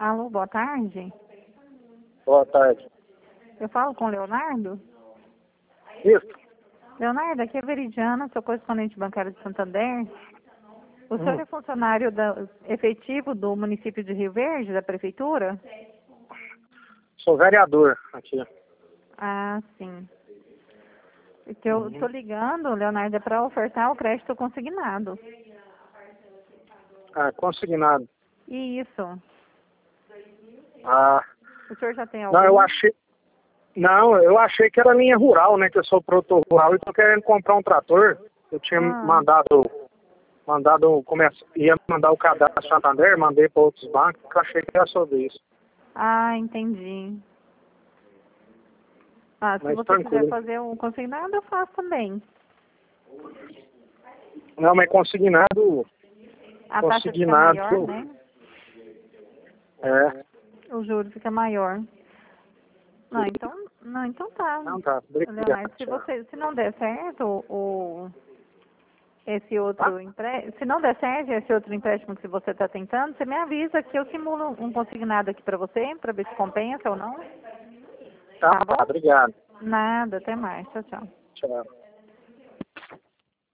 Alô, boa tarde. Boa tarde. Eu falo com o Leonardo? Isso. Leonardo, aqui é Veridiana, sou correspondente bancário de Santander. O senhor é funcionário efetivo do município de Rio Verde, da prefeitura? Sou vereador aqui. Ah, sim. O que eu estou ligando, Leonardo, é para ofertar o crédito consignado. Ah, consignado. Isso. Ah, O senhor já tem algum? eu achei que era linha rural, né? Que eu sou produtor rural e estou querendo comprar um trator. Eu tinha ia mandar o cadastro Santander, mandei para outros bancos, que eu achei que era sobre isso. Ah, entendi. Ah, se Mas você quiser tranquilo. fazer um consignado, eu faço também. Não, mas consignado. A taxa fica maior, né? É. O juro fica maior. Então tá. Não, tá. Obrigado. Leonardo, se não der certo se não der certo esse outro empréstimo que você está tentando, você me avisa que eu simulo um consignado aqui para você, para ver se compensa ou não. Tá bom? Obrigado. Nada, até mais. Tchau, tchau. Tchau.